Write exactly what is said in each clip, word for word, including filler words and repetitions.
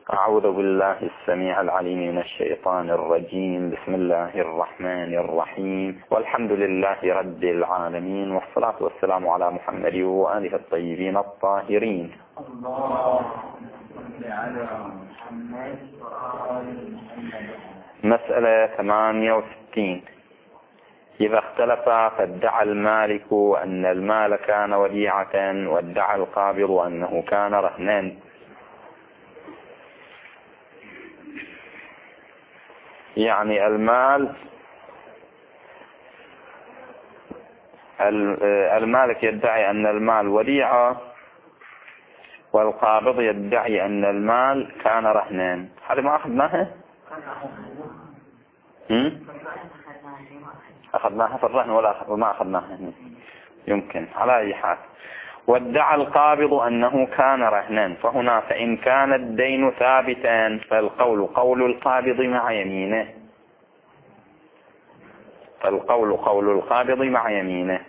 أعوذ بالله السميع العليم من الشيطان الرجيم. بسم الله الرحمن الرحيم، والحمد لله رب العالمين، والصلاة والسلام على محمد وآله الطيبين الطاهرين. مسألة ثمانية وستين. إذا اختلف فادعى المالك أن المال كان وديعة وادعى القابض أنه كان رهنا. يعني المال المالك يدعي أن المال وديعة، والقابض يدعي أن المال كان رهنا. هذا ما أخذناها أخذناها في الرهن ولا ما أخذناها يمكن على أي حال. وادعى القابض أنه كان رهنا، فهنا فإن كان الدين ثابتا فالقول قول القابض مع يمينه فالقول قول القابض مع يمينه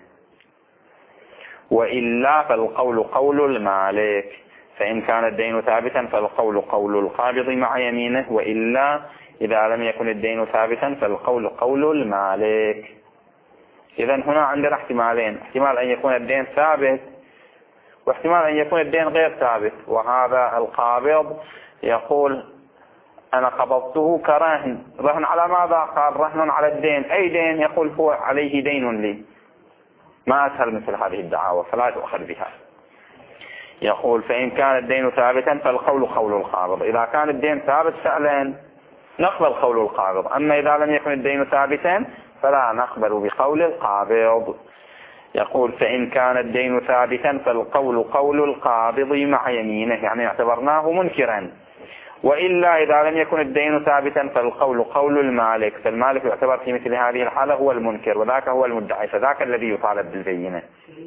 وإلا فالقول قول المالك. فإن كان الدين ثابتا فالقول قول القابض مع يمينه، وإلا إذا لم يكن الدين ثابتا فالقول قول المالك. إذا هنا عندنا احتمالين: احتمال أن يكون الدين ثابت، واحتمال أن يكون الدين غير ثابت. وهذا القابض يقول أنا قبضته كرهن. رهن على ماذا؟ قال رهن على الدين. أي دين؟ يقول هو عليه دين لي. ما أسهل مثل هذه الدعاوى، فلا تؤخذ بها. يقول فإن كان الدين ثابتا فالقول قول القابض. إذا كان الدين ثابت فعلا نقبل قول القابض، أما إذا لم يكن الدين ثابتا فلا نقبل بقول القابض. يقول فإن كان الدين ثابتا فالقول قول القابض مع يمينه، يعني اعتبرناه منكرا. وإلا إذا لم يكن الدين ثابتا فالقول قول المالك، فالمالك يعتبر في مثل هذه الحالة هو المنكر، وذاك هو المدعي، فذاك الذي يطالب بالبينة.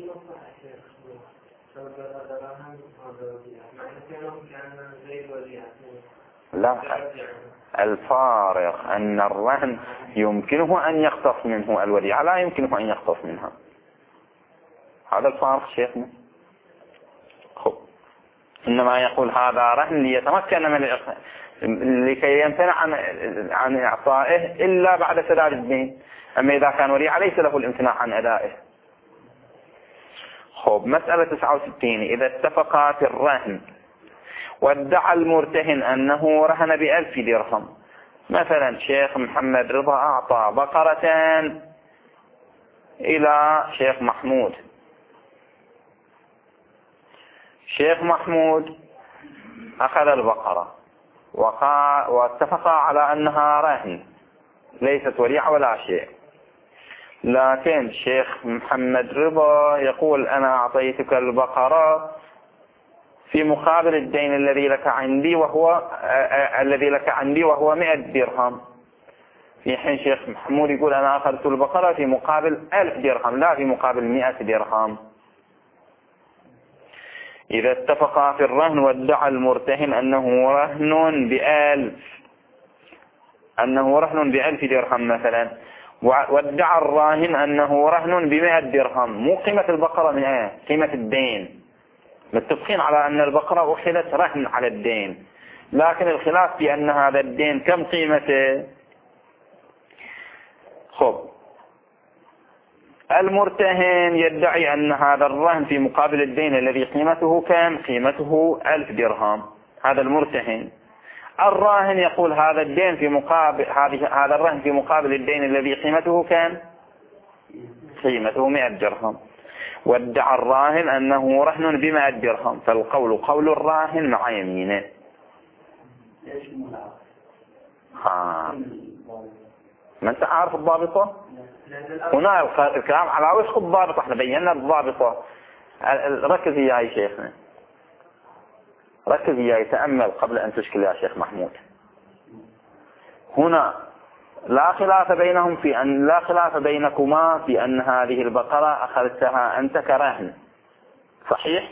لا، الفارق أن الرهن يمكنه أن يختص منه الوديعة، لا يمكنه أن يختص منها. هذا الفارق شيخنا. خب. إنما يقول هذا رهن ليتمكن من الإخلاص، لكي يمتنع عن عن إعطائه إلا بعد سداد الدين. أما إذا كان وديعة ليس له الامتناع عن أدائه. خب. مسألة تسعة وستين. إذا اتفقا في الرهن وادعى المرتهن أنه رهن بألف درهم. مثلا شيخ محمد رضا أعطى بقرة إلى شيخ محمود. شيخ محمود أخذ البقرة واتفقا على أنها رهن، ليست وديعة ولا شيء. لكن شيخ محمد رضا يقول أنا أعطيتك البقرة في مقابل الدين الذي لك عندي وهو الذي لك عندي وهو مئة درهم، في حين شيخ محمود يقول أنا أخذت البقرة في مقابل ألف درهم لا في مقابل مئة درهم. إذا اتفقا في الرهن وادعى المرتهن أنه رهن بألف أنه رهن بألف درهم مثلا، وادعى الراهن أنه رهن بمئة درهم، مو قيمة البقرة من ايه؟ قيمة الدين. متفقين على أن البقرة أخذت رهن على الدين، لكن الخلاف في أن هذا الدين كم قيمته. خب. المرتهن يدعي أن هذا الرهن في مقابل الدين الذي قيمته كم؟ قيمته ألف درهم. هذا المرتهن. الراهن يقول هذا الدين في مقابل هذا الرهن في مقابل الدين الذي قيمته كم؟ قيمته مئة درهم. وادعى الراهن أنه رهن بمئة درهم، فالقول قول الراهن مع يمينه. ها. ما أنت عارف الضابطة؟ هنا الكلام على وفق الضابطة، احنا بينا الضابطة. ركز يا شيخنا، ركز يا تأمل قبل أن تشكل يا شيخ محمود. هنا لا خلاف بينهم في أن لا خلاف بينكما في أن هذه البقرة أخذتها أنت كرهن، صحيح؟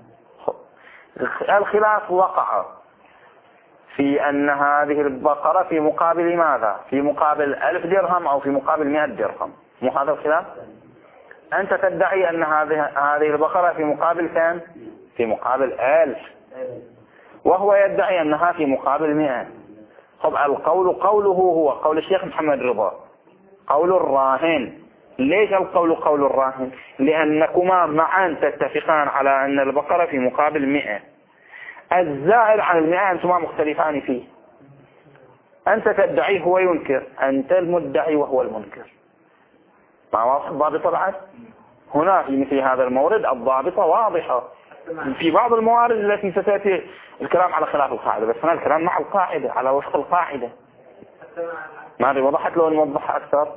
الخلاف وقع في أن هذه البقرة في مقابل ماذا؟ في مقابل ألف درهم أو في مقابل مئة درهم. مو هذا الخلاف؟ أنت تدعي أن هذه هذه البقرة في مقابل كم؟ في مقابل ألف، وهو يدعي أنها في مقابل مئة. طب القول قوله هو قول الشيخ محمد رضا، قول الراهن. ليش القول قول الراهن؟ لأنكما معا تتفقان على أن البقرة في مقابل مئة. الزائد عن المئة أنتما مختلفان فيه. أنت تدعي هو ينكر، أنت المدعي وهو المنكر. ما واضح الضابطة بعد؟ هنا في مثل هذا المورد الضابطة واضحة. في بعض الموارد التي ستأتي الكلام على خلاف القاعدة، بس هنا الكلام مع القاعدة على وفق القاعدة. ما أدري وضحت لو نوضحها أكثر.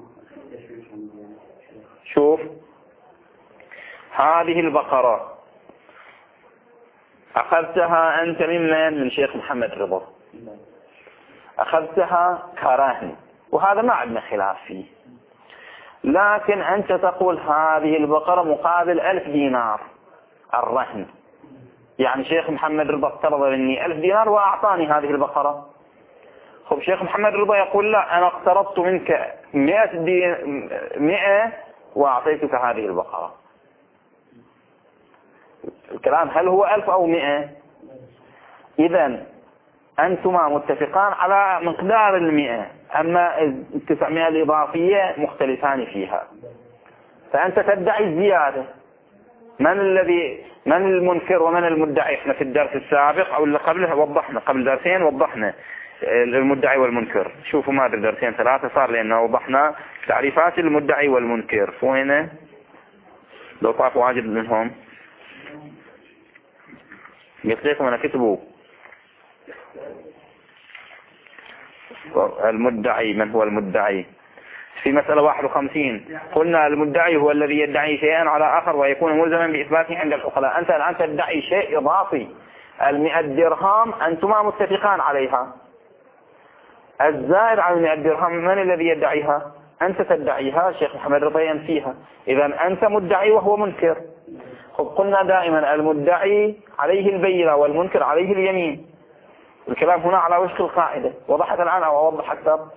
شوف هذه البقرة أخذتها أنت ممن؟ من شيخ محمد رضا. أخذتها كراهن، وهذا ما عندنا خلاف فيه. لكن أنت تقول هذه البقرة مقابل ألف دينار الرهن، يعني شيخ محمد رضا افترض مني ألف دينار وأعطاني هذه البقرة. خب شيخ محمد رضا يقول لا، أنا اقترضت منك مئة, دي مئة وأعطيتك هذه البقرة. الكلام هل هو ألف أو مئة؟ إذن أنتما متفقان على مقدار المئة، أما التسعمائة الإضافية مختلفان فيها. فأنت تدعي الزيادة. من الذي من المنكر ومن المدعي؟ احنا في الدرس السابق أو اللي قبله وضحنا، قبل درسين وضحنا المدعي والمنكر. شوفوا ما أدري درسين ثلاثة صار لأنه وضحنا تعريفات المدعي والمنكر. وهنا لو طاف واجد منهم قلت لكم أنا كتبوا المدعي. من هو المدعي؟ في مسألة واحد وخمسين قلنا المدعي هو الذي يدعي شيئا على آخر ويكون ملزما بإثباته عند العقلاء. أنت الآن تدعي شيء إضافي، المئة درهم أنتما متفقان عليها. الزائد عن المئة درهم من الذي يدعيها؟ أنت تدعيها، الشيخ محمد رضا ينفيها. إذا أنت مدعي وهو منكر. قلنا دائما المدعي عليه البينة والمنكر عليه اليمين. الكلام هنا على وفق القاعدة. وضحت الآن أو أوضح أكثر؟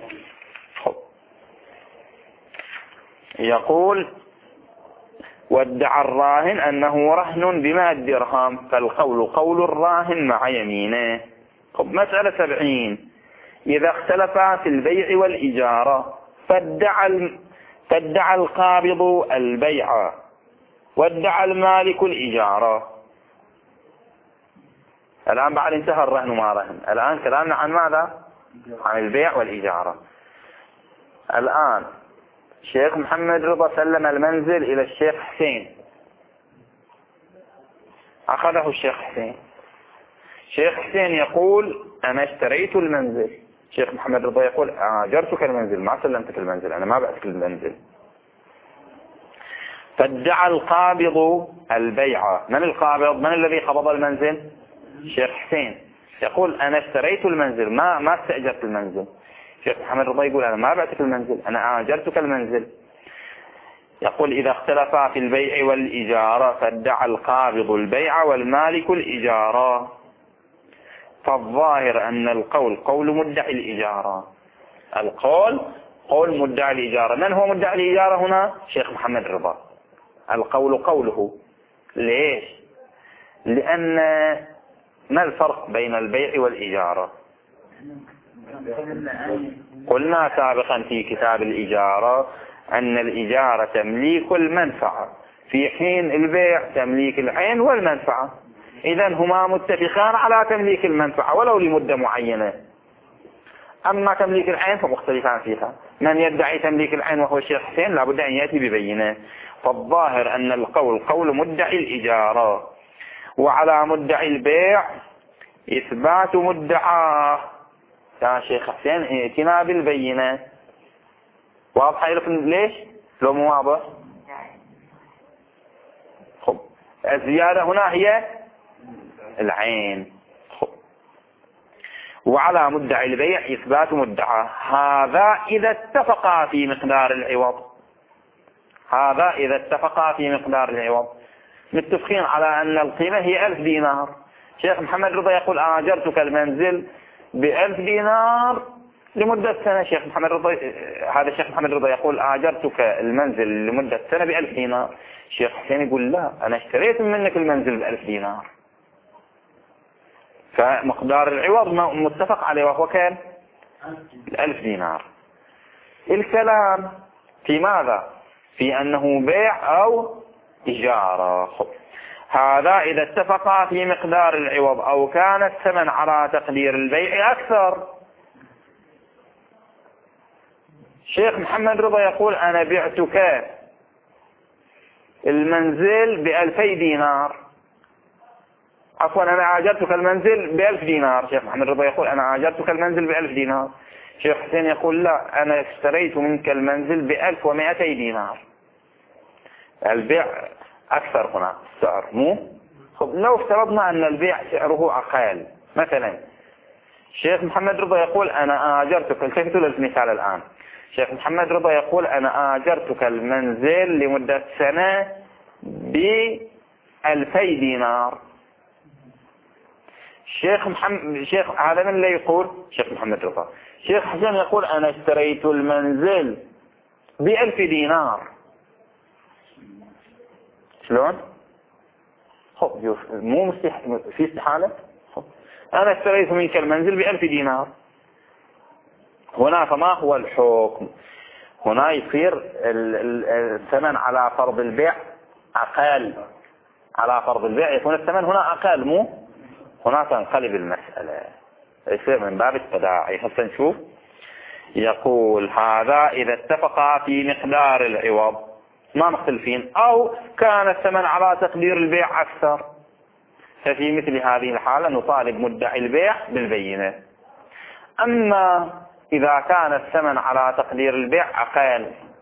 يقول وادعى الراهن أنه رهن بمئة درهم، فالقول قول الراهن مع يمينه. طب مسألة سبعين، إذا اختلفا في البيع والإجارة فادعى فادعى القابض البيع وادعى المالك الإجارة. الآن بعد انتهى الرهن ما رهن، الآن كلامنا عن ماذا؟ عن البيع والإجارة. الآن الشيخ محمد رضا سلم المنزل إلى الشيخ حسين، أخذه الشيخ حسين. الشيخ حسين يقول أنا اشتريت المنزل. الشيخ محمد رضا يقول أجرتك المنزل، ما سلمتك المنزل، أنا ما بعتك المنزل. فادعى القابض البيع. من القابض؟ من الذي قبض المنزل؟ الشيخ حسين. يقول أنا اشتريت المنزل، ما ما استأجرت المنزل. الشيخ محمد رضا يقول أنا ما بعتك المنزل، أنا أجرتك المنزل. يقول إذا اختلفا في البيع والإجارة فادعى القابض البيع والمالك الإجارة. فالظاهر أن القول قول مدعي الإجارة. القول قول مدعي الإجارة. من هو مدعي الإجارة هنا؟ الشيخ محمد رضا. القول قوله. ليش؟ لأن ما الفرق بين البيع والإجارة؟ قلنا سابقا في كتاب الإجارة أن الإجارة تمليك المنفعة، في حين البيع تمليك العين والمنفعة. إذن هما متفقان على تمليك المنفعة ولو لمدة معينة. أما تمليك العين فمختلفان فيها. من يدعي تمليك العين وهو الشيخ حسين لابد أن يأتي ببينه. فالظاهر أن القول قول مدعي الإجارة، وعلى مدعي البيع إثبات مدعاه. يا شيخ حسين ائتنا بالبينة. واضح لكم ليش؟ لو مو واضح؟ خب الزيادة هنا هي العين. خب وعلى مدعي البيع إثبات مدعاه. هذا إذا اتفقا في مقدار العوض. هذا إذا اتفقا في مقدار العوض. متفقين على أن القيمة هي ألف دينار. شيخ محمد رضا يقول أجرتك المنزل بألف دينار لمدة سنة. شيخ محمد رضا هذا الشيخ محمد رضا يقول أجرتك المنزل لمدة سنة بألف دينار. شيخ حسين يقول لا، أنا اشتريت منك المنزل بألف دينار. فمقدار العوض متفق عليه وهو كان الألف دينار. الكلام في ماذا؟ في أنه بيع أو إجارة. هذا إذا اتفقا في مقدار العوض أو كان الثمن على تقدير البيع أكثر. شيخ محمد رضا يقول أنا بعتك المنزل بألفي دينار، عفوا أنا آجرتك المنزل بألف دينار. شيخ محمد رضا يقول أنا آجرتك المنزل بألف دينار. شيخ حسين يقول لا، أنا اشتريت منك المنزل بألف ومائتي دينار. البيع أكثر هنا السعر مو. خب لو افترضنا أن البيع سعره أقل مثلا، شيخ محمد رضا يقول أنا آجرتك، التفتوا للمثال الآن. شيخ محمد رضا يقول أنا آجرتك المنزل لمدة سنة بألفي دينار. شيخ محمد شيخ هذا من اللي يقول شيخ محمد رضا. شيخ حسين يقول أنا اشتريت المنزل بألف دينار. شلون؟ خب مو مستح... في استحالة. خب. أنا اشتريت منك المنزل بألف دينار. هنا فما هو الحكم؟ هنا يصير الثمن على فرض البيع أقل، على فرض البيع يكون الثمن هنا أقل مو. هنا تنقلب المسألة، يصير من باب التداعي. هسه نشوف. يقول هذا إذا اتفقا في مقدار العوض ما مختلفين أو كان الثمن على تقدير البيع أكثر، ففي مثل هذه الحالة نطالب مدعي البيع بالبينة. أما إذا كان الثمن على تقدير البيع أقل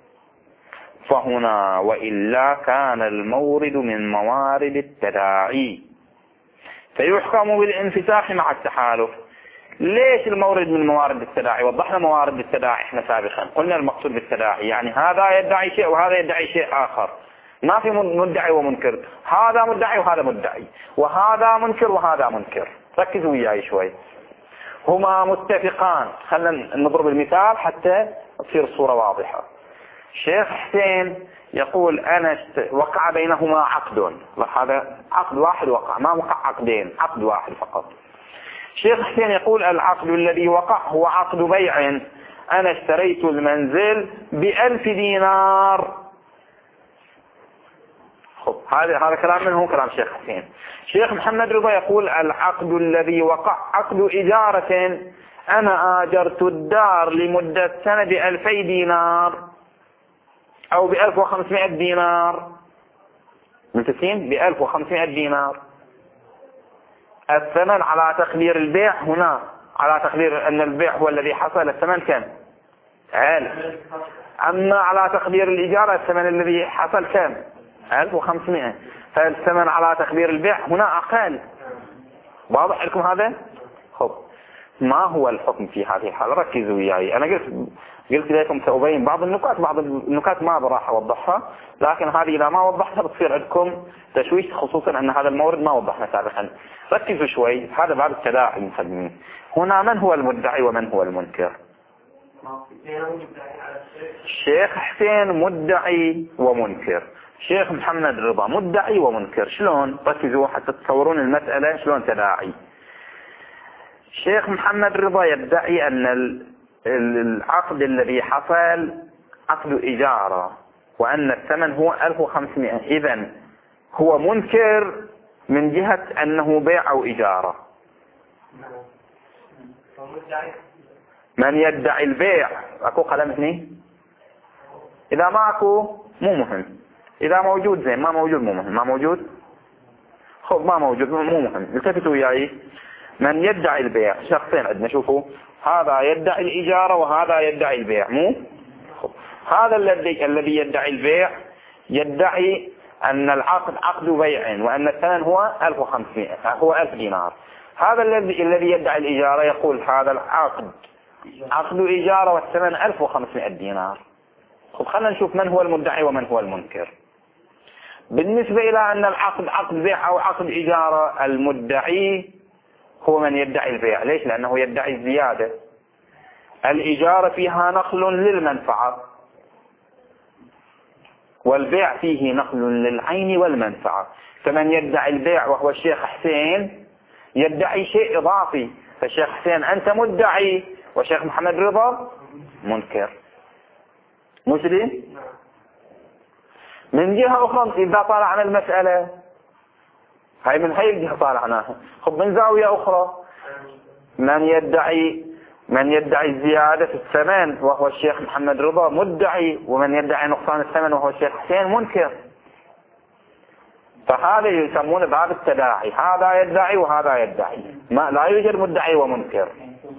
فهنا وإلا كان المورد من موارد التداعي فيحكم بالانفساخ مع التحالف. ليش المورد من موارد التداعي؟ وضحنا موارد التداعي احنا سابقا، قلنا المقصود بالتداعي يعني هذا يدعي شيء وهذا يدعي شيء آخر، ما في مدعي ومنكر، هذا مدعي وهذا مدعي، وهذا منكر وهذا منكر. ركزوا وياي شوي. هما متفقان، خلينا نضرب المثال حتى تصير الصورة واضحة. شيخ حسين يقول أنا وقع بينهما عقد، هذا عقد واحد وقع، ما وقع عقدين، عقد واحد فقط. شيخ حسين يقول العقد الذي وقع هو عقد بيع، أنا اشتريت المنزل بألف دينار. خب هذا هذا كلام من هو كلام شيخ حسين. شيخ محمد رضا يقول العقد الذي وقع عقد إجارة، أنا آجرت الدار لمدة سنة بألفي دينار أو بألف وخمسمائة دينار، متفقين؟ بألف وخمسمائة دينار. الثمن على تقدير البيع هنا، على تقدير أن البيع هو الذي حصل، الثمن كم؟ ألف. أما على تقدير الإجارة الثمن الذي حصل كم؟ ألف وخمسمائة. فالثمن على تقدير البيع هنا أقل. واضح لكم هذا؟ خب ما هو الحكم في هذه الحالة؟ ركزوا وياي. أنا قلت قلت لكم سأبين بعض النقاط، بعض النقاط ما براح أوضحها، لكن هذه إذا ما وضحتها بتصير عندكم تشويش، خصوصا أن هذا المورد ما وضحنا سابقا. ركزوا شوي، هذا بعد التداعي المسلمين. هنا من هو المدعي ومن هو المنكر؟ شيخ حسين مدعي ومنكر، شيخ محمد رضا مدعي ومنكر. شلون؟ ركزوا حتى تصورون المسألة شلون تداعي. شيخ محمد رضا يدعي أن العقد الذي حصل عقد إجارة وأن الثمن هو ألف وخمسمائة، إذن هو منكر من جهة أنه بيع أو إجارة. من يدعي البيع أكو قلم هني؟ إذا ما أكو مو مهم، إذا موجود زين، ما موجود مو مهم. ما موجود خب ما موجود مو مهم. التفتوا وياي. من يدعي البيع شخصين عندنا، شوفوا هذا يدعي الإجارة وهذا يدعي البيع مو. خب هذا الذي الذي يدعي البيع يدعي أن العقد عقد بيع وأن الثمن هو ألف وخمسمائة، هو ألف دينار. هذا الذي الذي يدعي الإجارة يقول هذا العقد عقد إجارة والثمن ألف وخمسمائة دينار. خب خلينا نشوف من هو المدعي ومن هو المنكر. بالنسبة إلى أن العقد عقد بيع أو عقد إجارة، المدعي هو من يدعي البيع. ليش؟ لأنه يدعي الزيادة. الإجارة فيها نقل للمنفعة والبيع فيه نقل للعين والمنفعة. فمن يدعي البيع وهو الشيخ حسين يدعي شيء إضافي، فالشيخ حسين أنت مدعي والشيخ محمد رضا منكر. مش دي؟ من جهة أخرى إذا طالعنا المسألة هاي من هاي الجهة طالعناها، خب من زاوية أخرى من يدعي من يدعي زيادة الثمن وهو الشيخ محمد رضا مدعي، ومن يدعي نقصان الثمن وهو الشيخ حسين منكر. فهذا يسمونه باب التداعي، هذا يدعي وهذا يدعي، ما لا يوجد مدعي ومنكر.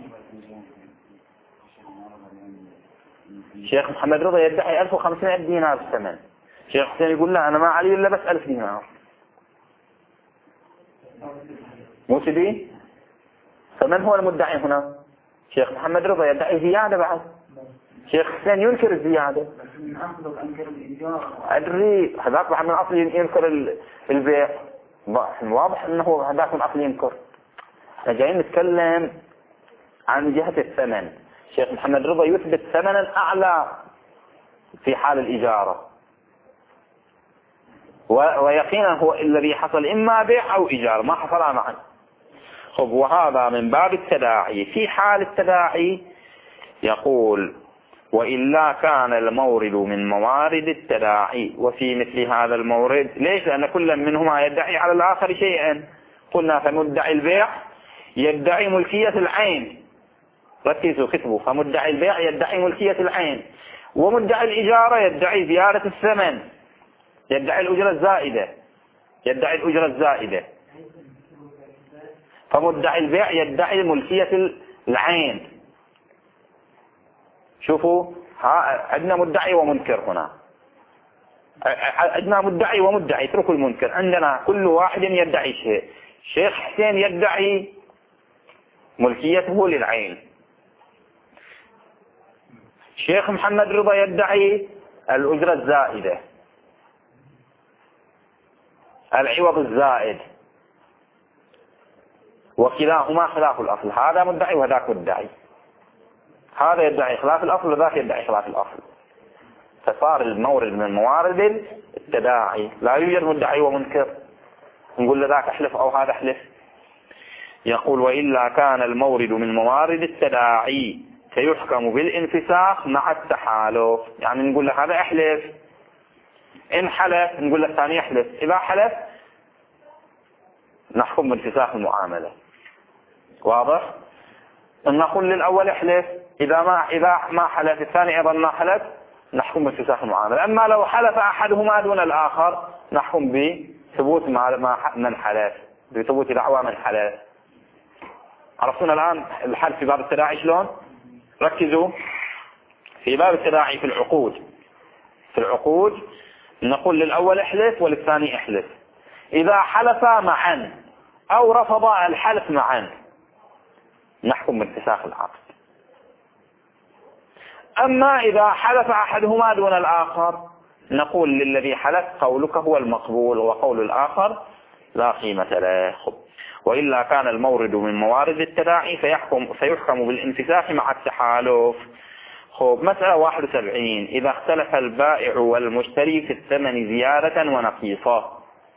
الشيخ محمد رضا يدعي ألف وخمسمائة دينار الثمن، الشيخ حسين يقول لا أنا ما علي إلا بس ألف دينار. مو كذي؟ فمن هو المدعي هنا؟ الشيخ محمد رضا يدعي زيادة بعد، الشيخ حسين ينكر الزيادة. أدري هذاك بعد من أصل ينكر البيع، واضح أنه هذاك من أصل ينكر. احنا جايين نتكلم عن جهة الثمن، الشيخ محمد رضا يثبت ثمنا أعلى في حال الإجارة، ويقينا هو الذي حصل إما بيع أو إجارة، ما حصل معا. خب وهذا من باب التداعي. في حال التداعي يقول وإلا كان المورد من موارد التداعي. وفي مثل هذا المورد ليش؟ لأن كل منهما يدعي على الآخر شيئا. قلنا فمدعي البيع يدعي ملكية العين، ركزوا كتبوا، فمدعي البيع يدعي ملكية العين، ومدعي الإجارة يدعي زيادة الثمن، يدعي الأجرة الزائدة، يدعي الأجرة الزائدة. فمدعي البيع يدعي ملكية العين. شوفوا عندنا مدعي ومنكر هنا، عندنا مدعي ومدعي، اتركوا المنكر. عندنا كل واحد يدعي شيء. شيخ حسين يدعي ملكيته للعين، شيخ محمد رضا يدعي الأجرة الزائدة، العوض الزائد، وكلاهما خلاف الأصل. هذا مدعي وذاك مدعي، هذا يدعي خلاف الأصل وذاك يدعي خلاف الأصل، فصار المورد من موارد التداعي. لا يوجد مدعي ومنكر نقول لذاك احلف أو هذا احلف. يقول وإلا كان المورد من موارد التداعي فيحكم بالانفساخ مع التحالف. يعني نقول له هذا احلف، إن حلف نقول له الثاني احلف، إذا حلف نحكم بانفساخ المعاملة. واضح؟ إن نقول للأول احلف، إذا ما إذا ما حلف الثاني أيضا ما حلف نحكم بانفساخ المعاملة. أما لو حلف أحدهما دون الآخر نحكم بثبوت ما من حلف، بثبوت دعوى من حلف. عرفتون الآن الحل في باب التداعي شلون؟ ركزوا في باب التداعي في العقود. في العقود نقول للأول احلف وللثاني احلف. إذا حلفا معا أو رفضا الحلف معا نحكم بانفساخ العقد. أما إذا حلف أحدهما دون الآخر نقول للذي حلف قولك هو المقبول وقول الآخر لا قيمة له. وإلا كان المورد من موارد التداعي فيحكم فيحكم بالانفساخ مع التحالف. خب مسألة واحد وسبعين. إذا اختلف البائع والمشتري في الثمن زيادة ونقيصة.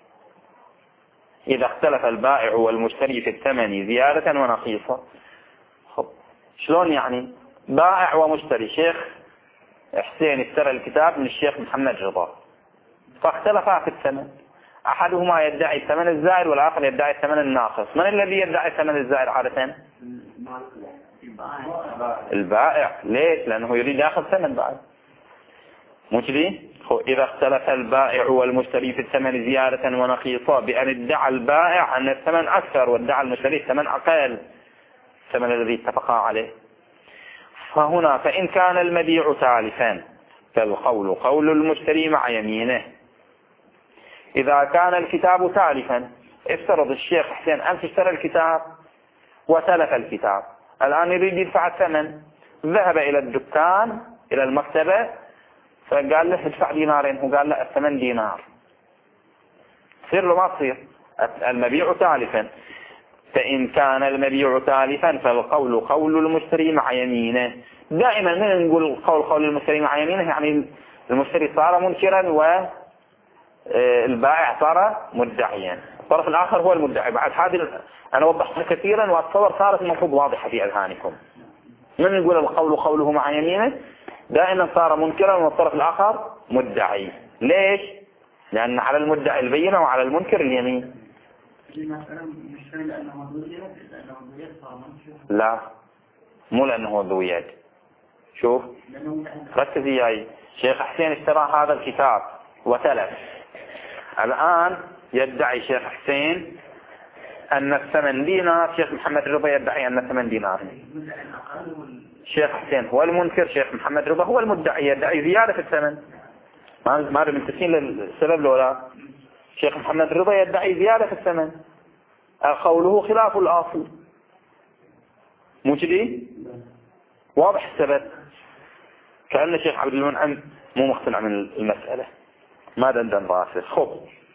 إذا اختلف البائع والمشتري في الثمن زيادة ونقيصة. خب شلون يعني؟ بائع ومشتري، شيخ حسين اشترى الكتاب من الشيخ محمد رضا، فاختلفا في الثمن، أحدهما يدعي الثمن الزائد والآخر يدعي الثمن الناقص. من الذي يدعي الثمن الزائد عادة؟ البائع. ليش؟ لأنه يريد يأخذ ثمن بعد. مو كذي؟ إذا اختلف البائع والمشتري في الثمن زيادة ونقيصة بأن ادعى البائع أن الثمن أكثر وادعى المشتري الثمن أقل الثمن الذي اتفقا عليه. فهنا فإن كان المبيع تالفا فالقول قول المشتري مع يمينه. إذا كان الكتاب تالفا، افترض الشيخ حسين أمس اشترى الكتاب وتلف الكتاب، الآن يريد يدفع الثمن، ذهب إلى الدكان إلى المكتبة فقال له ادفع دينارين، هو قال له الثمن دينار، تصير له ما تصير؟ المبيع تالفا. فإن كان المبيع تالفا فالقول قول المشتري مع يمينه. دائما من نقول قول قول المشتري مع يمينه يعني المشتري صار منكرا والبائع صار مدعيا. الطرف الآخر هو المدعي. بعد هذه أنا وضحتها كثيرا وأتصور صارت المفروض واضحة في أذهانكم. من يقول القول قوله مع يمينه دائما صار منكرا والطرف الآخر مدعي. ليش؟ لأن على المدعي البينة وعلى المنكر اليمين. لا مو لأنه ذو يد. شوف ركز وياي. شيخ حسين اشترى هذا الكتاب وتلف. الآن يدعي شيخ حسين أن الثمن دينار، شيخ محمد رضا يدعي أن الثمن دينار. شيخ حسين هو المنكر، شيخ محمد رضا هو المدعي يدعي زيادة في الثمن. ما ادري متفقين للسبب لولا. شيخ محمد رضا يدعي زيادة في الثمن، قوله خلاف الأصل. مو كذي؟ واضح السبب. كأن الشيخ عبد المنعم مو مقتنع من المسألة، ما دندن راسه. خب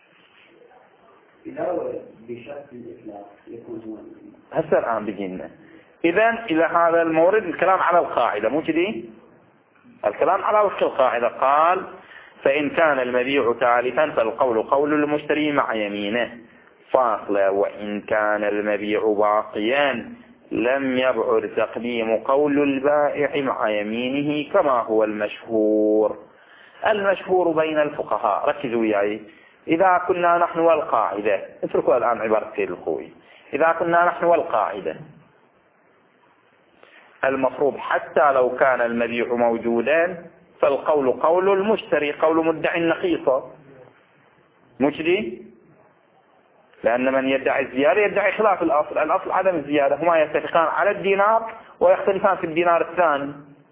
هسه الآن بيجينا إذن إلى هذا المورد الكلام على القاعدة. مو كذي؟ الكلام على وفق القاعدة. قال فإن كان المبيع تالفا فالقول قول المشتري مع يمينه فاصلة، وإن كان المبيع باقيا لم يبعد تقديم قول البائع مع يمينه كما هو المشهور. المشهور بين الفقهاء. ركزوا وياي. إذا كنا نحن والقاعدة، اتركوا الآن عبارة سيد الخوي. إذا كنا نحن والقاعدة المفروض حتى لو كان المبيع موجودا فالقول قول المشتري قول مدعي النقيصة. مش دي؟ لأن من يدعي الزيادة يدعي خلاف الأصل. الأصل عدم الزيادة. هما يتفقان على الدينار ويختلفان في الدينار الثاني.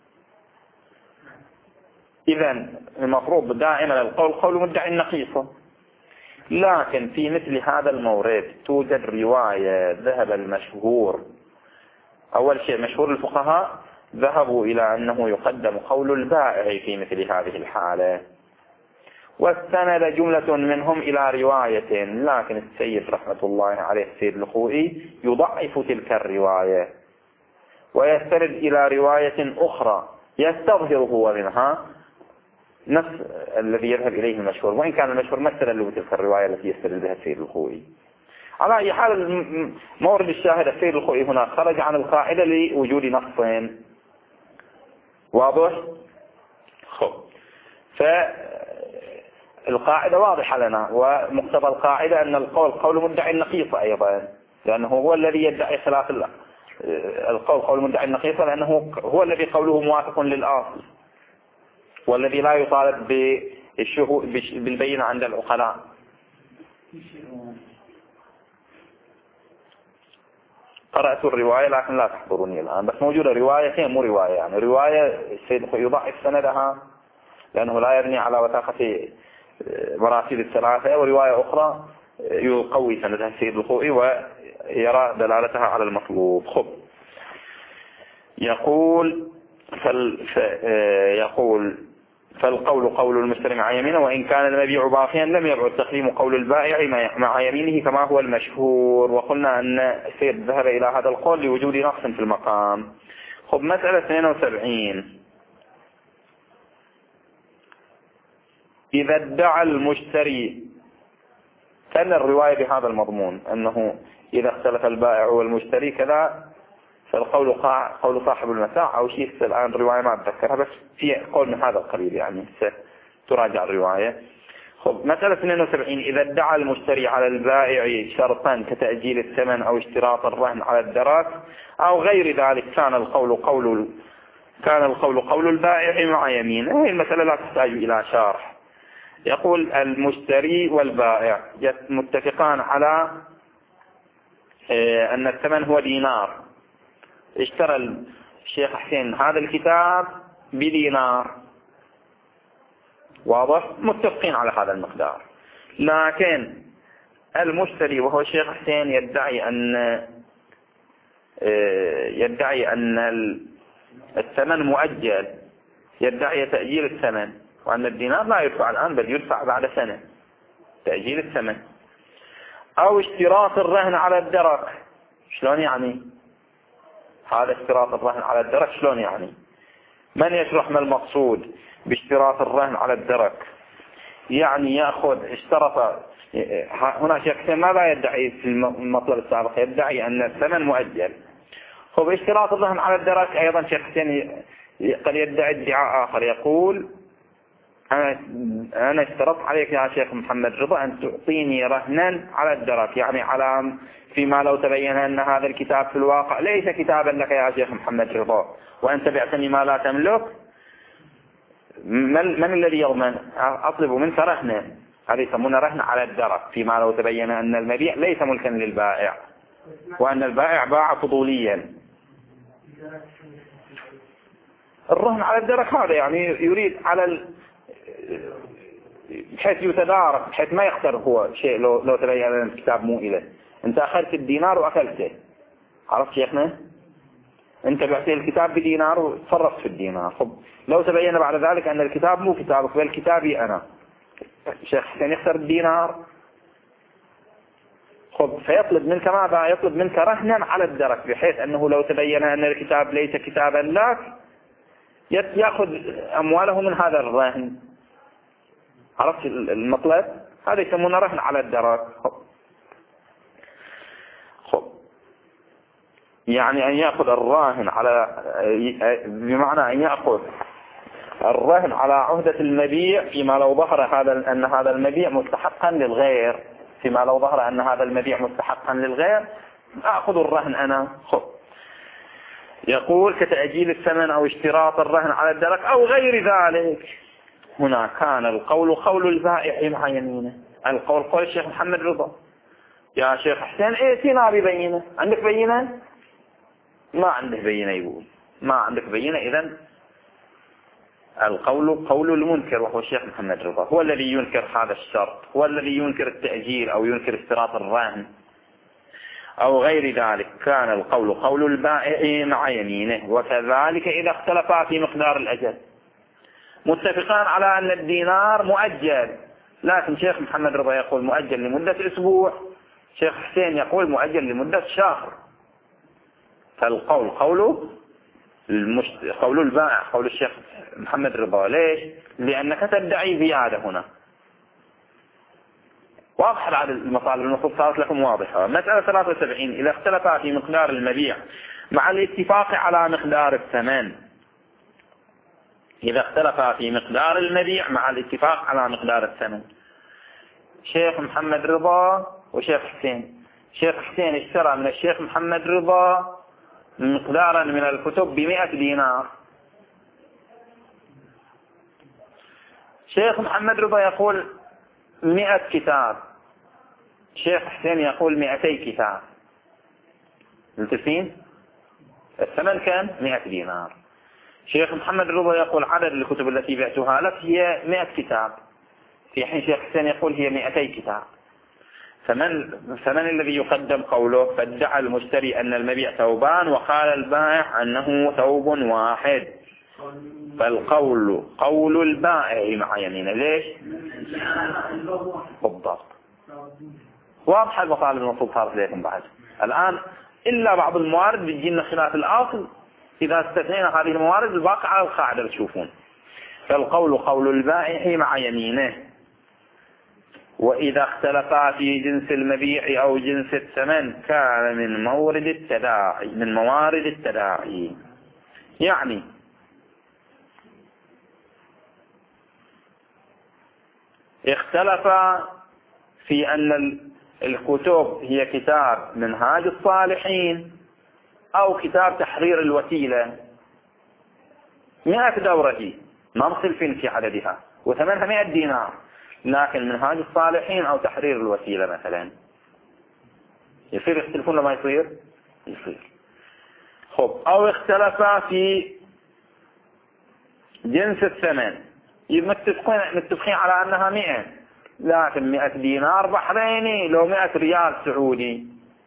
إذن المفروض دائما القول قول مدعي النقيصة. لكن في مثل هذا المورد توجد رواية ذهب المشهور. أول شيء مشهور الفقهاء ذهبوا إلى أنه يقدم قول البائع في مثل هذه الحالة، واستند جملة منهم إلى رواية، لكن السيد رحمة الله عليه السيد الخوئي يضعف تلك الرواية ويستند إلى رواية أخرى يستظهر هو منها نفس الذي يذهب إليه المشهور، وإن كان المشهور مثلا له تلك الرواية التي يستند بها السيد الخوئي. على أي حال مورد الشاهد السيد الخوئي هنا خرج عن القاعدة لوجود نصين. واضح؟ خب فالقاعدة واضحة لنا، ومقتضى القاعدة أن القول قول مدعي النقيصة أيضا، لأنه هو الذي يدعي خلاف الله. القول قول مدعي النقيصة لأنه هو الذي قوله موافق للأصل، والذي لا يطالب بالبينة عند العقلاء. قرأت الرواية لكن لا تحضرني الآن، بس موجودة روايتين مو رواية، يعني رواية السيد يضعف سندها لأنه لا يبني على وثاقة مراسيل الثلاثة، ورواية أخرى يقوي سندها السيد الخوئي ويرى دلالتها على المطلوب. خب يقول فال يقول فالقول قول المشتري مع يمينه، وإن كان المبيع باقيا لم يبعد تقديم قول البائع مع يمينه كما هو المشهور. وقلنا أن السيد ذهب إلى هذا القول لوجود نقص في المقام. خب مسألة اثنين وسبعين. إذا ادعى المشتري، كان الرواية بهذا المضمون أنه إذا اختلف البائع والمشتري كذا فالقول قول صاحب المتاع أو شيء. الآن الرواية ما أتذكرها، بس في قول من هذا القبيل يعني ستراجع الرواية. خب مسألة اثنين وسبعين. إذا ادعى المشتري على البائع شرطا كتأجيل الثمن أو اشتراط الرهن على الدراك أو غير ذلك كان القول قول كان القول قول البائع مع يمينه. هذه المسألة لا تحتاج إلى شرح. يقول المشتري والبائع متفقان على أن الثمن هو دينار. اشترى الشيخ حسين هذا الكتاب بدينار. واضح؟ متفقين على هذا المقدار. لكن المشتري وهو الشيخ حسين يدعي أن يدعي أن الثمن مؤجل، يدعي تأجيل الثمن، وأن الدينار لا يدفع الآن بل يدفع بعد سنة، تأجيل الثمن. أو اشتراط الرهن على الدرك. شلون يعني؟ هذا اشتراط الرهن على الدرك شلون يعني؟ من يشرح ما المقصود باشتراط الرهن على الدرك؟ يعني يأخذ اشترط هنا شيخ حسين ماذا يدعي في المطلب السابق؟ يدعي أن الثمن مؤجل. هو باشتراط الرهن على الدرك أيضا شيخ حسين قد يدعي ادعاء آخر، يقول أنا أنا اشترطت عليك يا شيخ محمد رضا أن تعطيني رهنا على الدرك، يعني على فيما لو تبين أن هذا الكتاب في الواقع ليس كتابا لك يا شيخ محمد رضا، وأنت بعتني ما لا تملك. من, من الذي يضمن؟ أطلب منك رهنا، هذا يسمونه رهن على الدرك فيما لو تبين أن المبيع ليس ملكا للبائع، وأن البائع باع فضوليا. الرهن على الدرك هذا يعني يريد على ال... بحيث يتدارك، بحيث ما يخسر هو شيء لو, لو تبين أن الكتاب مو إله. أنت أخذت الدينار وأكلته، عرفت شيخنا؟ أنت بعتي الكتاب بدينار وتصرفت في الدينار. خب لو تبين بعد ذلك أن الكتاب مو كتابك بل كتابي أنا، شيخ حسين يخسر الدينار. خب فيطلب منك ماذا؟ يطلب منك رهنا على الدرك، بحيث أنه لو تبين أن الكتاب ليس كتابا لك يأخذ أمواله من هذا الرهن. عرفت المطلب؟ هذا يسمونه رهن على الدرك. خب يعني أن يأخذ الراهن على، بمعنى أن يأخذ الرهن على عهدة المبيع فيما لو ظهر هذا أن هذا المبيع مستحقا للغير، فيما لو ظهر أن هذا المبيع مستحقا للغير أخذ الرهن أنا. خب يقول كتأجيل الثمن أو اشتراط الرهن على الدرك أو غير ذلك. هنا كان القول قول البائع مع يمينه. القول قول الشيخ محمد رضا. يا شيخ حسين ائتنا ببينة، عندك بينة؟ ما عندك بينة، يقول ما عندك بينة. إذن القول قول المنكر، وهو الشيخ محمد رضا هو الذي ينكر هذا الشرط، هو الذي ينكر التأجيل أو ينكر اشتراط الرهن أو غير ذلك. كان القول قول البائع مع يمينه. وكذلك إذا اختلفا في مقدار الأجل، متفقان على أن الدينار مؤجل، لكن شيخ محمد رضا يقول مؤجل لمدة أسبوع، شيخ حسين يقول مؤجل لمدة شهر، فالقول قوله المشت... قول البائع قول الشيخ محمد رضا. ليش؟ لأنك تدعي زيادة هنا. واضح على المطالب المفروض صارت لكم واضحة. مسألة ثلاثة وسبعين إذا اختلفا في مقدار المبيع مع الاتفاق على مقدار الثمن. إذا اختلفا في مقدار المبيع مع الاتفاق على مقدار الثمن. شيخ محمد رضا وشيخ حسين، شيخ حسين اشترى من الشيخ محمد رضا مقدارا من الكتب بمئة دينار. شيخ محمد رضا يقول مئة كتاب، شيخ حسين يقول مئتي كتاب. متفقين؟ الثمن كان مئة دينار. شيخ محمد رضا يقول عدد الكتب التي بعتها لك هي مئة كتاب، في حين شيخ حسين يقول هي مئتي كتاب. فمن, فمن الذي يقدم قوله؟ فادعى المشتري أن المبيع ثوبان وقال البائع أنه ثوب واحد، فالقول قول البائع مع يمينه. ليش؟ بالضبط. واضح المطالب المفروض صارت لكم بعد الآن، إلا بعض الموارد بتجينا خلاف الأصل. إذا استثنينا هذه الموارد الباقي على القاعدة بتشوفون. فالقول قول البائع مع يمينه. وإذا اختلفا في جنس المبيع أو جنس الثمن كان من مورد التداعي من موارد التداعي. يعني اختلف في أن الكتب هي كتاب منهاج الصالحين أو كتاب تحرير الوسيلة، مئة دورة ما مختلفين في عددها وثمنها مئة دينار، لكن منهاج الصالحين أو تحرير الوسيلة مثلا يصير يختلفون لما يصير يصير. خب أو اختلف في جنس الثمن، متفقين متفقين على أنها مئة، لكن مئة دينار بحريني لو مئة ريال سعودي،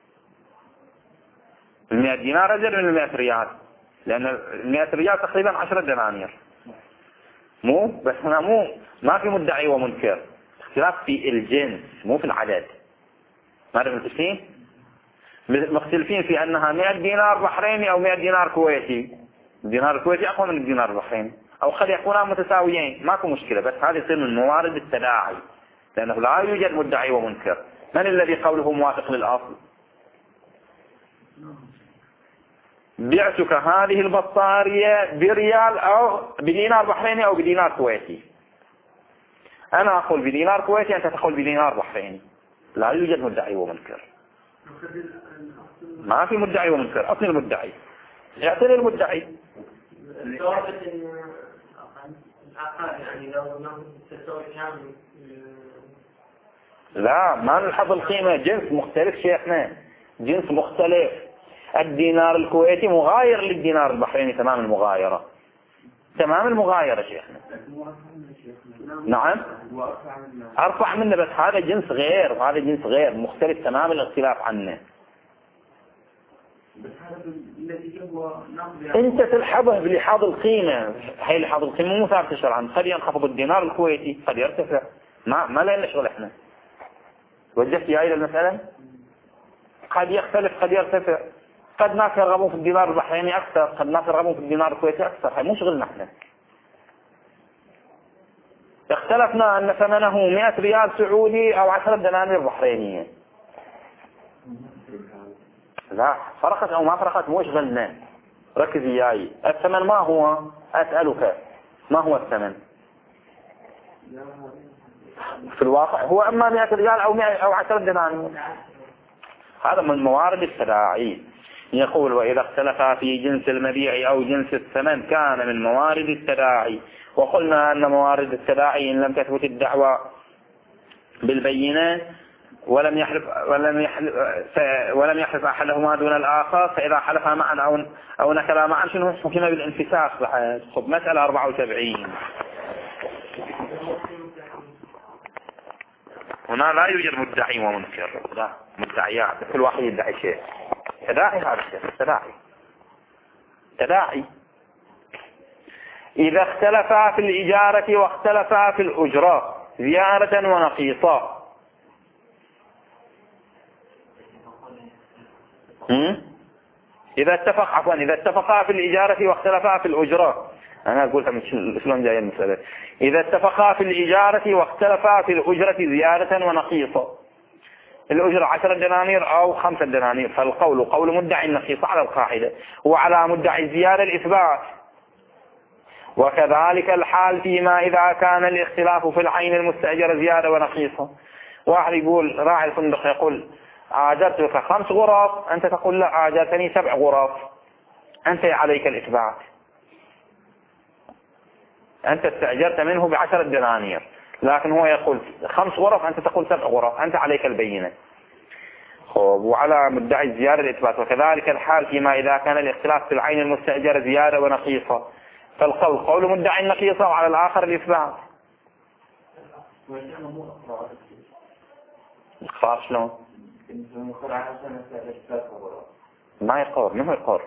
المئة دينار أجل من المئة ريال، لأن المئة ريال تقريبا عشرة دنانير. مو بس هنا مو ما في مدعي ومنكر، اختلاف في الجنس مو في العدد. ما أعرف متفقين؟ مختلفين في أنها مئة دينار بحريني أو مئة دينار كويتي. الدينار الكويتي أقوى من الدينار البحريني، أو قد يكونا متساويين، ماكو مشكلة، بس هذا يصير من موارد التداعي. لأنه لا يوجد مدعي ومنكر. من الذي قوله موافق للأصل؟ بعتك هذه البطارية بريال أو بدينار بحريني أو بدينار كويتي. أنا أقول بدينار كويتي، أنت تقول بدينار بحريني. لا يوجد مدعي ومنكر. ما في مدعي ومنكر. أعطني المدعي. اعطني المدعي. لا، ما نلحظ القيمة. جنس مختلف شيخنا، جنس مختلف. الدينار الكويتي مغاير للدينار البحريني تمام المغايرة، تمام المغايرة شيخنا. نعم أرفع منه، بس هذا جنس غير وهذا جنس غير مختلف تمام الاختلاف عنه. انت تلحظه بلحاظ القيمة. هي لحاظ القيمة مو ثابتة شرعا. قد ينخفض الدينار الكويتي قد يرتفع. ما ما لنا شغل احنا. وجهت يا إلى المسألة. قد يختلف قد يرتفع. قد ناس يرغبون في الدينار البحريني أكثر، قد ناس يرغبون في الدينار الكويتي أكثر. هاي مو شغلنا احنا. اختلفنا أن ثمنه مئة ريال سعودي أو عشرة دنانير بحرينية. لا فرقت أو ما فرقت مو شغلنا. ركز وياي. الثمن ما هو؟ أسألك ما هو الثمن؟ في الواقع هو أما مئة ريال أو مئة أو عشرة دنانير. هذا من موارد التداعي. يقول وإذا اختلفا في جنس المبيع أو جنس الثمن كان من موارد التداعي. وقلنا أن موارد التداعي إن لم تثبت الدعوى بالبينة ولم يحلف ولم يحلف ولم يحلف أحدهما دون الآخر، فإذا حلفا معا أو أو نكلا معا شنو حكم بالانفساخ. خب مسألة أربعة وسبعين. هنا لا يوجد مدعي ومنكر. لا مدعيات، كل واحد يدعي شيء. تداعي هذا الشيء تداعي تداعي. إذا اختلفا في الإجارة واختلفا في الأجرة زيادة ونقيصة. إذا اتفق عفوا إذا اتفقا في الإجارة واختلفا في الأجرة. أنا أقولها من شلون جاي المسألة. إذا اتفقا في الإجارة واختلفا في الأجرة زيادة ونقيصة. الأجرة عشرة دنانير أو خمسة دنانير، فالقول قول مدعي النقيصة على القاعدة، وعلى مدعي الزيادة الإثبات. وكذلك الحال فيما إذا كان الاختلاف في العين المستأجرة زيادة ونقيصة. واحد يقول راعي الفندق يقول آجرتك خمس غرف، أنت تقول لا آجرتني سبع غرف، أنت عليك الإثبات. أنت استأجرت منه بعشرة دنانير لكن هو يقول خمس غرف، أنت تقول سبع غرف، أنت عليك البينة. وعلى مدعي الزيادة الإثبات. وكذلك الحال فيما إذا كان الاختلاف في العين المستأجرة زيادة ونقيصة، فالقول قول مدعي النقيصة وعلى الآخر الإثبات. إقرار شلون؟ ما يقر. منه يقر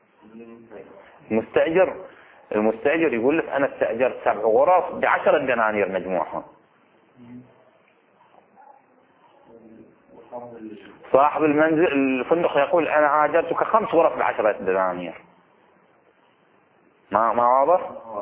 مستأجر. المستأجر يقول لك أنا استأجرت سبع غرف بعشرة دنانير مجموعها. صاحب المنزل الفندق يقول أنا آجرتك خمس غرف بعشرة دنانير. ما ما واضح؟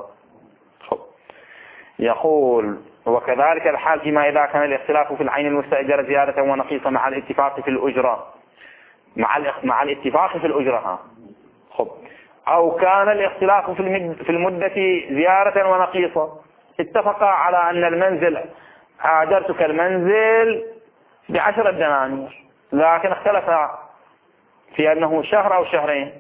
يقول وكذلك الحال فيما إذا كان الاختلاف في العين المستأجرة زيادة ونقيصة مع الاتفاق في الأجرة مع مع الاتفاق في الأجرة خب أو كان الاختلاف في المد في المدة زيادة ونقيصة. اتفقا على أن المنزل آجرتك المنزل بعشرة دنانير لكن اختلفا في أنه شهر أو شهرين.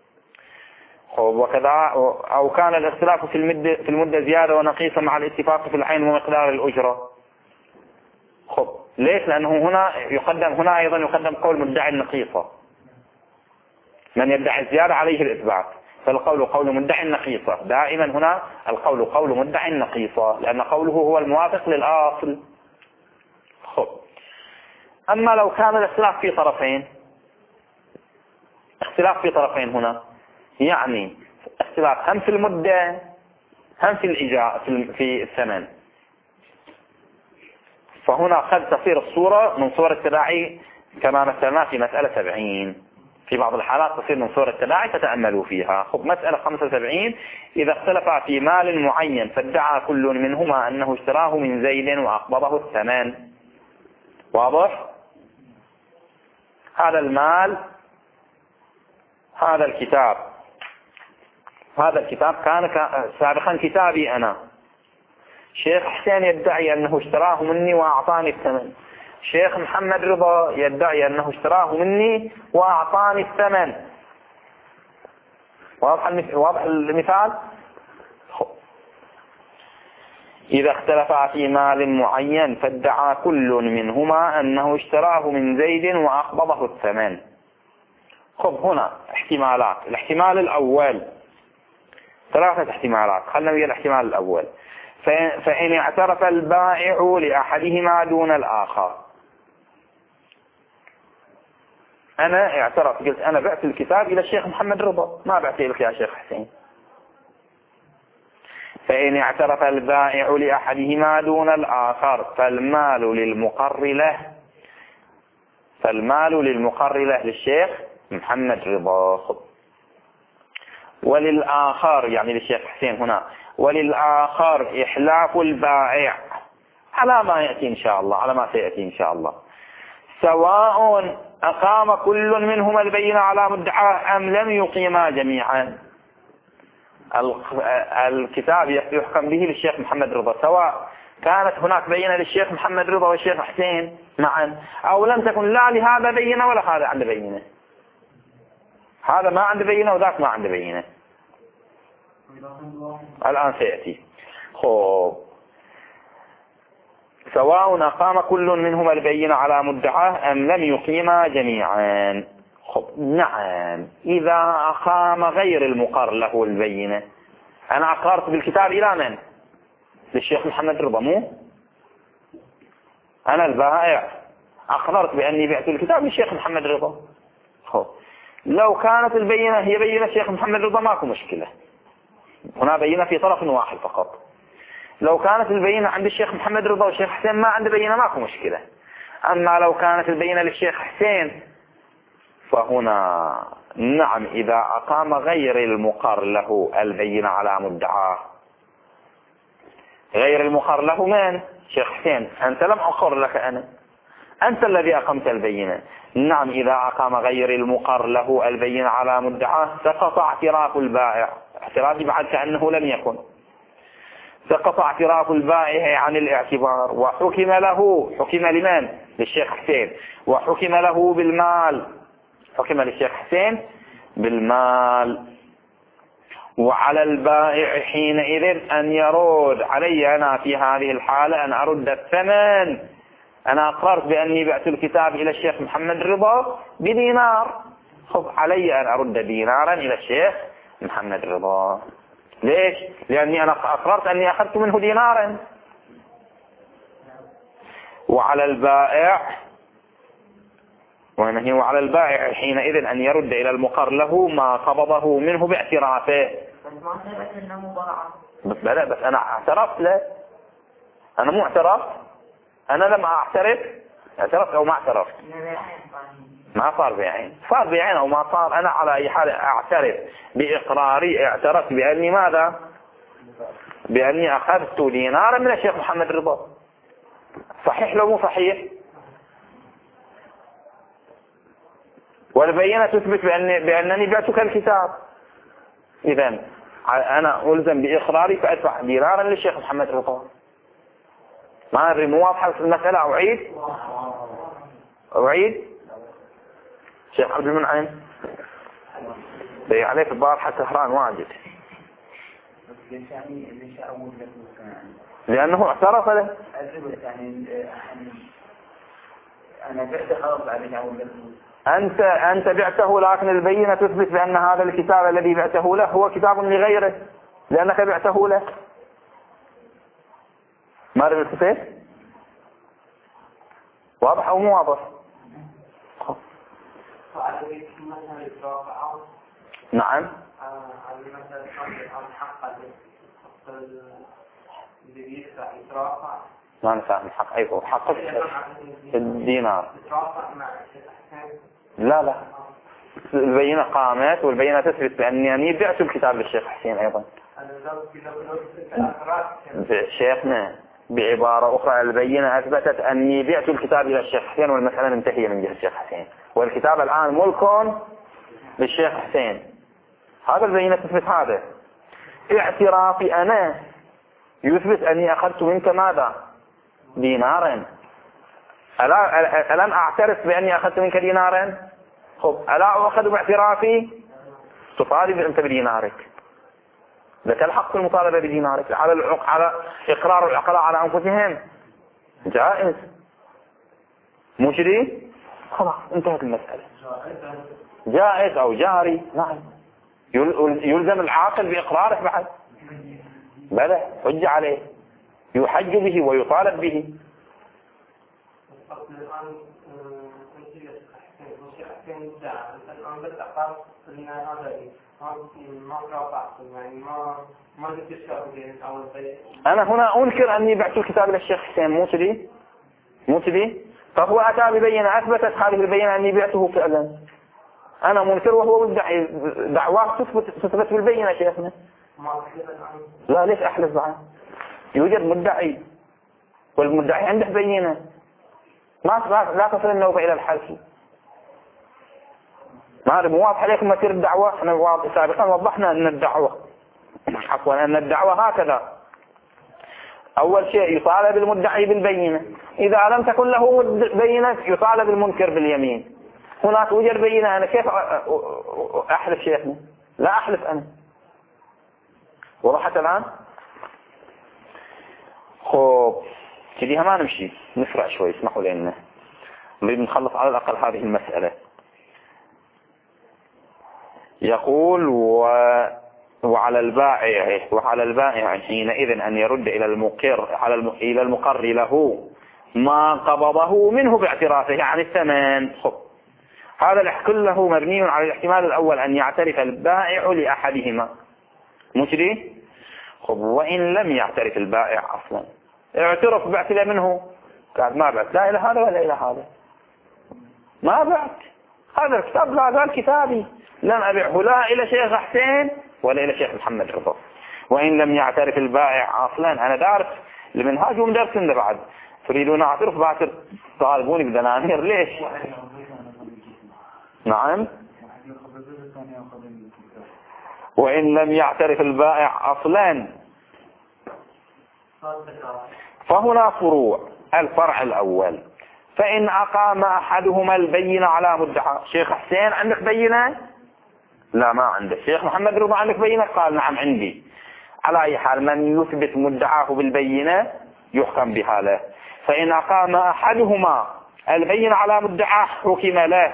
وكذا أو كان الاختلاف في المدة في المدة زيادة ونقيصة مع الاتفاق في العين ومقدار الأجرة. خب ليش؟ لأنه هنا يقدم هنا أيضا يقدم قول مدعي النقيصة. من يدعي الزيادة عليه الإثبات، فالقول قول مدعي النقيصة. دائما هنا القول قول مدعي النقيصة لأن قوله هو الموافق للأصل. خب أما لو كان الاختلاف في طرفين، اختلاف في طرفين هنا يعني اختلاف هم في المدة هم في الإجاء في الثمن، فهنا قد تصير الصورة من صور التداعي كما مثلنا في مسألة سبعين في في بعض الحالات تصير من صور التباعي فتأملوا فيها. خب مسألة خمسة وسبعين، إذا اختلفا في مال معين فادعى كل منهما أنه اشتراه من زيد وأقبضه الثمن. واضح؟ هذا المال، هذا الكتاب، هذا الكتاب كان سابقا كتابي أنا. شيخ حسين يدعي أنه اشتراه مني وأعطاني الثمن. شيخ محمد رضا يدعي أنه اشتراه مني وأعطاني الثمن. واضح المثال؟ إذا اختلفا في مال معين فادعى كل منهما أنه اشتراه من زيد وأقبضه الثمن. خب هنا احتمالات. الاحتمال الأول، ثلاثة احتمالات، خلنا ويا الاحتمال الأول. فإن اعترف البائع لأحدهما دون الآخر. أنا اعترف، قلت أنا بعت الكتاب إلى الشيخ محمد رضا، ما بعت لك يا شيخ حسين. فإن اعترف البائع لأحدهما دون الآخر فالمال للمقر له، فالمال للمقر له للشيخ محمد رضا. وللآخر يعني للشيخ حسين هنا، وللآخر إحلاف البائع على ما يأتي إن شاء الله، على ما سيأتي إن شاء الله، سواء أقام كل منهما البينة على مدعاه أم لم يقيما جميعا. الكتاب يحكم به للشيخ محمد رضا، سواء كانت هناك بينة للشيخ محمد رضا والشيخ حسين معا، أو لم تكن لا لهذا بينة ولا هذا عنده بينة. هذا ما عنده بينة وذاك ما عنده بينة. الآن سيأتي. خب سواء أقام كل منهما البينة على مدعاه أم لم يقيما جميعا. خب نعم، إذا أقام غير المقر له البينة. أنا أقررت بالكتاب إلى من؟ للشيخ محمد رضا، مو أنا البائع أقررت بأني بعت الكتاب للشيخ محمد رضا. خب لو كانت البينة هي بينة الشيخ محمد رضا ماكو مشكلة، هنا بينة في طرف واحد فقط. لو كانت البينة عند الشيخ محمد رضا والشيخ حسين ما عنده بينة ماكو مشكلة. أما لو كانت البينة للشيخ حسين فهنا نعم، إذا أقام غير المقر له البينة على مدعاه. غير المقر له من؟ شيخ حسين. أنت لم أقر لك أنا، أنت الذي أقمت البينة. نعم، إذا أقام غير المقر له البينة على مدعاه سقط اعتراف البائع. اعترافي بعد كأنه لم يكن. سقط اعتراف البائع عن الاعتبار وحكم له، حكم لمن؟ للشيخ حسين. وحكم له بالمال، حكم للشيخ حسين بالمال. وعلى البائع حينئذ أن يرد علي أنا في هذه الحالة أن أرد الثمن. أنا أقررت بأني بعت الكتاب إلى الشيخ محمد رضا بدينار، خب علي أن أرد دينارا إلى الشيخ محمد رضا. ليش؟ لأني أنا أقررت أني أخذت منه دينارا. وعلى البائع وأنه وعلى البائع حينئذ أن يرد إلى المقر له ما قبضه منه باعترافه. بس بلا بس أنا اعترفت له، أنا مو اعترفت، أنا لم أعترف، اعترفت أو ما اعترفت ما صار بعين، صار بعين أو ما صار، أنا على أي حال أعترف بإقراري، اعترفت بأني ماذا؟ بأني أخذت دينارا من الشيخ محمد رضا. صحيح لو مو صحيح؟ والبينة تثبت بأني بأنني بعتك الكتاب. إذن أنا ألزم بإقراري فأدفع دينارا للشيخ محمد رضا. ما أدري مو واضحة المسألة؟ أعيد أعيد شيخ عبد المنعم بي عليك البارحة سهران واجد، لأنه اعترف له. أنا بعت خلاص بعدين أقول لك أنت أنت بعته، لكن البينة تثبت بأن هذا الكتاب الذي بعته له هو كتاب لغيره لأنك بعته له. ما رأيك كيف؟ واضح أو مو واضح؟ نعم. ما نفهم الحق. أيوه حق الدينار. لا لا البينة قامت والبينة تثبت بأني أني بعت الكتاب للشيخ حسين أيضا. شيخنا بعبارة أخرى البينة أثبتت أني بعت الكتاب إلى الشيخ حسين والمسألة منتهية من جهة الشيخ حسين، والكتاب الآن ملك للشيخ حسين. هذا البينة تثبت هذا. اعترافي أنا يثبت أني أخذت منك ماذا؟ دينارا. ألا ألم أعترف بأني أخذت منك دينارا؟ خب ألا أخذ باعترافي؟ تطالب أنت بدينارك، لك الحق في المطالبة بدينارك على العق... على إقرار العقلاء على أنفسهم جائز، مو كذي؟ خلاص انتهت المسألة. جائز أو جاري، نعم يلزم العاقل بإقراره بعد، بلى حج عليه يحج به ويطالب به. أنا هنا أنكر أني بعت الكتاب للشيخ حسين، مو كذي؟ مو كذي؟ فهو أتى ببينة أثبتت هذه البينة أني بعته فعلا. أنا منكر وهو مدعي، دعواه تثبت تثبت بالبينة شيخنا. لا ليش أحلف بعد؟ يوجد مدعي والمدعي عنده بينة، ما لا تصل النوبة إلى الحلف. ما أدري مو واضح عليكم مسير الدعوة. احنا واضح سابقا وضحنا أن الدعوة عفوا أن الدعوة هكذا. أول شيء يطالب المدعي بالبينة، إذا لم تكن له بينة يطالب المنكر باليمين. هناك توجد بينة، أنا كيف أحلف شيخنا؟ لا أحلف أنا. وضحت الآن؟ خب كذيها ما نمشي، نسرع شوي اسمحوا لنا، نريد نخلص على الأقل هذه المسألة. يقول و... وعلى البائع وعلى البائع حينئذ أن يرد إلى المقر على الم... إلى المقر له ما قبضه منه باعترافه عن الثمن. خب هذا كله مبني على الاحتمال الأول أن يعترف البائع لأحدهما، مو كذي؟ خب وإن لم يعترف البائع أصلا، اعترف بعت له منه، قال ما بعت لا إلى هذا ولا إلى هذا، ما بعت هذا الكتاب، لا قال كتابي، لم أبيعه لا إلى شيخ حسين ولا إلى شيخ محمد رضا. وإن لم يعترف البائع أصلا، أنا دارس المنهاج ومدرس لنا بعد، تريدون أعترف باكر طالبوني بدنانير ليش؟ نعم. وإن لم يعترف البائع أصلا فهنا فروع. الفرع الأول فإن أقام أحدهما البينة على مدعى. شيخ حسين عندك بينة؟ لا ما عندك. شيخ محمد رضا عندك بينة؟ قال نعم عندي. على أي حال من يثبت مدعاه بالبينة يحكم بها له. فإن أقام أحدهما البينة على مدعاه حكم له.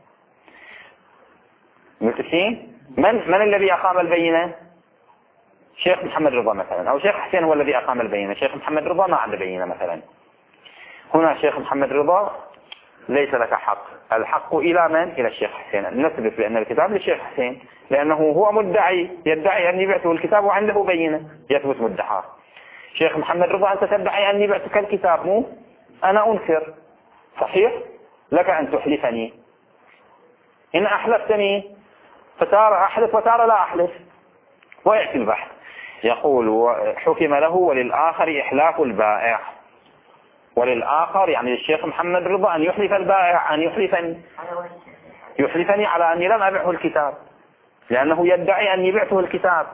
متفقين؟ من من الذي أقام البينة؟ شيخ محمد رضا مثلا، أو شيخ حسين هو الذي أقام البينة. شيخ محمد رضا ما عنده بينة مثلا. هنا شيخ محمد رضا ليس لك حق، الحق إلى من؟ إلى الشيخ حسين. نثبت بأن الكتاب للشيخ حسين لأنه هو مدعي، يدعي أني بعته الكتاب وعنده بينة يثبت مدعاه. شيخ محمد رضا أنت تدعي أني بعتك الكتاب، مو أنا أنكر، صحيح؟ لك أن تحلفني. إن أحلفتني فتارة أحلف وتارة لا أحلف، ويأتي البحث. يقول حكم له وللآخر إحلاف البائع. وللآخر يعني الشيخ محمد رضا أن يحلف البائع، أن يحلفني يحلفني على أني لم أبعه الكتاب لأنه يدعي أني بعته الكتاب.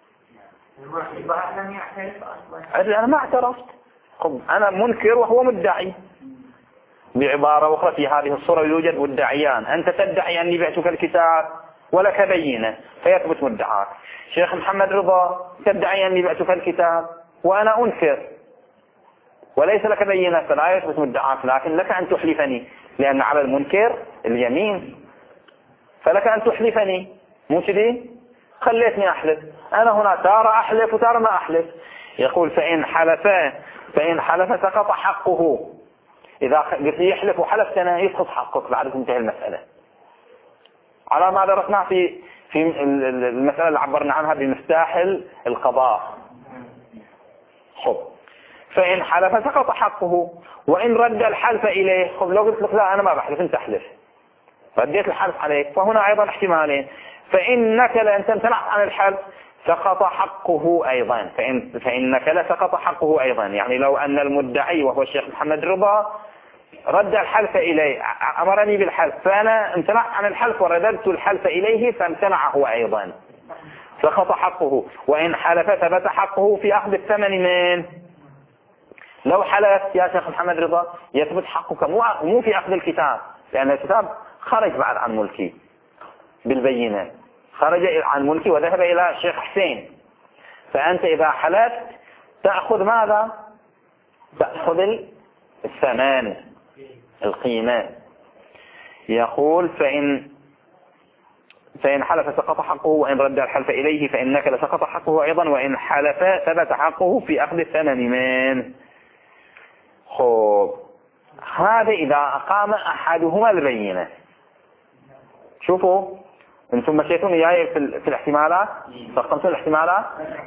أنا ما اعترفت، أنا منكر وهو مدعي. بعبارة أخرى في هذه الصورة يوجد مدعيان، أنت تدعي أني بعتك الكتاب ولك بينة فيثبت مدعاك. شيخ محمد رضا تدعي أني بعتك الكتاب وأنا أنكر وليس لك بينة فلا يثبت مدعاك، لكن لك أن تحلفني لأن على المنكر اليمين، فلك أن تحلفني، مو كذي؟ خليتني أحلف أنا هنا، تارة أحلف وتارة ما أحلف. يقول فإن حلف فإن حلف سقط حقه. إذا قلت يحلف وحلف سنة يسقط حقك بعد تنتهي المسألة، على ما درسنا في في المسألة اللي عبرنا عنها بمفتاح القضاء. خب فإن حلف سقط حقه، وإن رد الحلف إليه. خب لو قلت لك لا أنا ما بحلف أنت أحلف، رديت الحلف عليك، فهنا أيضا احتمالين. فإنك لأن تمتنعت عن الحلف سقط حقه أيضا، فإن فإنك لسقط حقه أيضا. يعني لو أن المدعي وهو الشيخ محمد رضا رد الحلف إليه، أمرني بالحلف، فأنا امتنعت عن الحلف ورددت الحلف إليه فامتنع هو أيضا، سقط حقه. وإن حلف ثبت حقه في أخذ الثمن من. لو حلفت يا شيخ محمد رضا يثبت حقك مو في أخذ الكتاب، لأن الكتاب خرج بعد عن ملكي بالبينة، خرج عن ملكي وذهب إلى الشيخ حسين. فأنت إذا حلفت تأخذ ماذا؟ تأخذ الثمن، القيمة. يقول فإن فإن حلف سقط حقه وإن رد الحلف إليه فإنك لسقط حقه أيضا، وإن حلف ثبت حقه في أخذ الثمن من. خب هذا إذا أقام أحدهما البينة. شوفوا انتم مشيتون إياي في, في الاحتمالات، فقمتوا الاحتمالات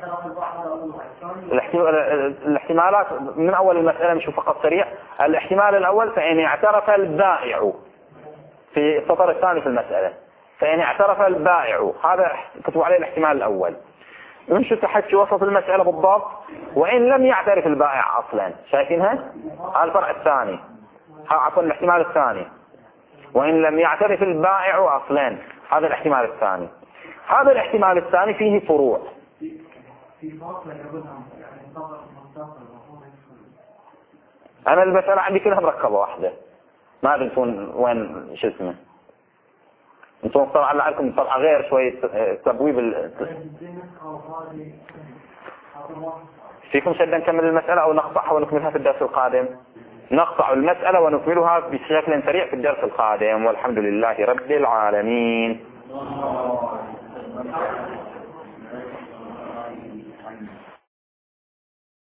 الاحتمالات من أول المسألة نشوف فقط سريع. الاحتمال الأول فإن اعترف البائع في السطر الثاني في المسألة، فإن اعترف البائع، هذا كتبوا عليه الاحتمال الأول. امشوا تحت في وسط المسألة بالضبط، وإن لم يعترف البائع أصلا، شايفينها؟ هذا الفرع الثاني، عفوا الاحتمال الثاني. وإن لم يعترف البائع أصلا، هذا الاحتمال الثاني. هذا الاحتمال الثاني فيه فروع. أنا المسألة عندي كلها مركبة واحدة، ما أدري انتم وين شو اسمه، انتم طبعا لعلكم طبعا غير شوية تبويب ال... فيكم شد نكمل المسألة أو نقطعها ونكملها في الدرس القادم؟ نقطع المسألة ونكملها بشكل سريع في الدرس القادم، والحمد لله رب العالمين.